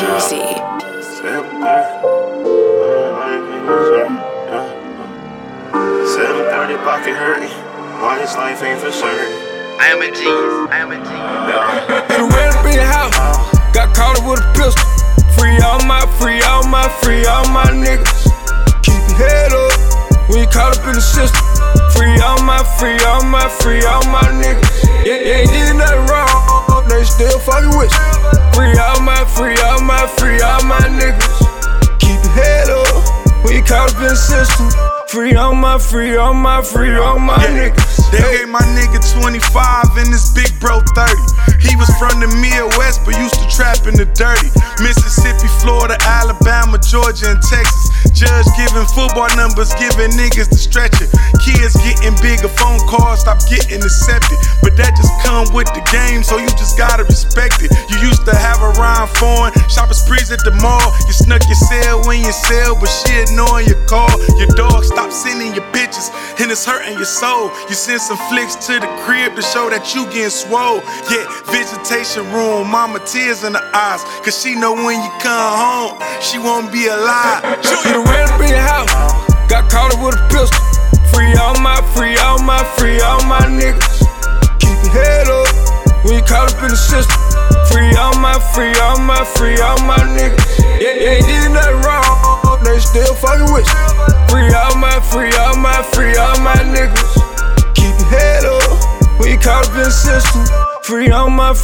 DZ. Pocket hurting. Why this life ain't for certain. I am a genius. You ran up in your house, got caught up with a pistol. Free all my niggas. Keep your head up when you caught up in the system. Free all my niggas. Yeah, they ain't did nothing wrong, they still fucking with you. Free all my niggas. Keep your head up when you caught up in the system. Free all my niggas. They gave my nigga 25 and this big bro 30. He was from the Midwest but used to trap in the dirty. Mississippi, Florida, Alabama, Georgia, and Texas. Judge giving football numbers, giving niggas the stretcher. Kids getting bigger, phone calls stop getting accepted. But that just come with the game, so you just gotta respect it. You used to have a rhyme foreign, shopping sprees at the mall. You snuck your cell when you sell, but shit knowing your call. Your dog stopped sending your pictures, and it's hurting your soul. You send some flicks to the crib to show that you getting swole. Yeah, visitation room, mama tears in her eyes, cause she know when you come home, she won't be alive. You ran up in your house, got caught up with a pistol. Free all my niggas. Keep your head up when you caught up in the system. Free all my niggas. Yeah, they ain't did nothing wrong, they still fucking with you. Free all my niggas. Keep your head up when you caught up in the system. Free all my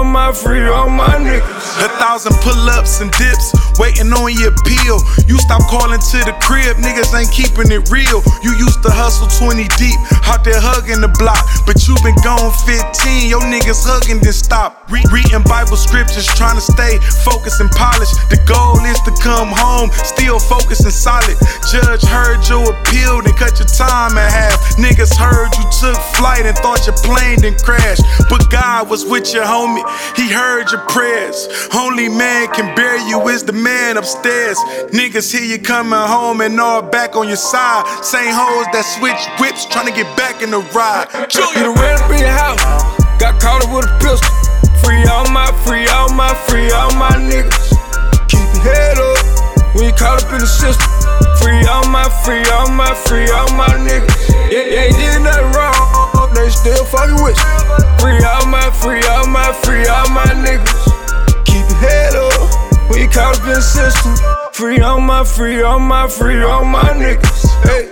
niggas. 1,000 pull-ups and dips, waiting on your appeal. You stop calling to the crib, niggas ain't keeping it real. You used to hustle 20 deep, out there hugging the block, but you been gone 15, your niggas hugging then stop. Reading Bible scriptures, trying to stay focused and polished. The goal is to come home, still focused and solid. Judge heard your appeal, then cut your time in half. Niggas heard you took flight and thought your plane didn't crash, but God was with your homie, he heard your prayers. Only man can bear you is the man upstairs. Niggas hear you coming home and all back on your side. Same hoes that switch whips, trying to get back in the ride. You ran up in your house, got caught up with a pistol. Free all my niggas. Keep your head up when you caught up in the system. Free all my niggas. Yeah, they ain't did nothing wrong, they still fucking with you. Free all my niggas. Keep your head up when you caught up in the system. Free all my niggas. Hey.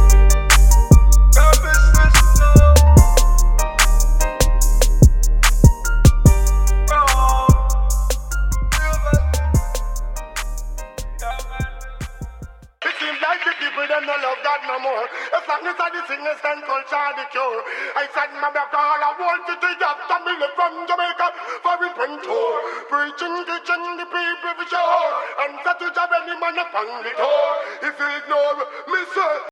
Them no love God no more. As long as I the sickness and culture the cure. I said my back all I want to take up family from Jamaica for repentance. Preaching, teaching the people for sure. And such a job any man upon the door. If you ignore me, sir.